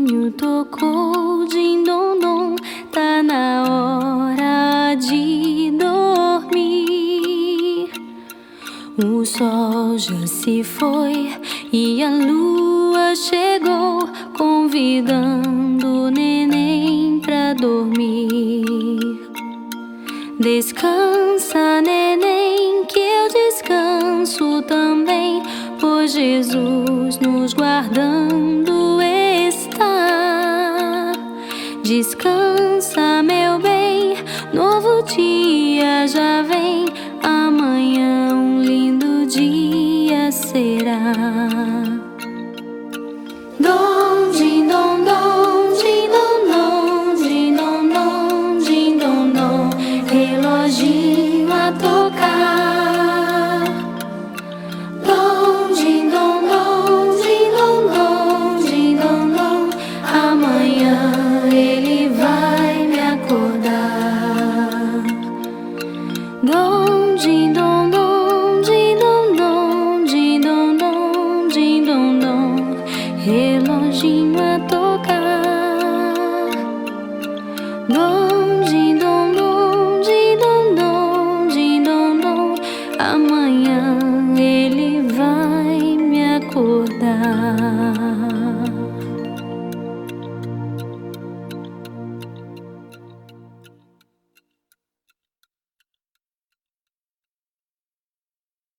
reloginho tocou, din-dom-dom, tá na hora de dormir. O sol já se foi e a lua chegou, convidando o neném pra dormir. Descansa, neném, que eu descanso também, pois Jesus nos guardando está. Descansa, meu bem, novo dia já vem, amanhã um lindo dia será. Dom, din, dom, dom, din, dom, dom, din, dom, dom, din, dom, dom, reloginho a tocar. Dom, din, dom, dom, din, dom, dom, din, dom, dom, amanhã ele vai me acordar. Dom, din, dom, dom, din, dom, dom, din, dom, dom, din, dom, dom, reloginho a tocar. Dom,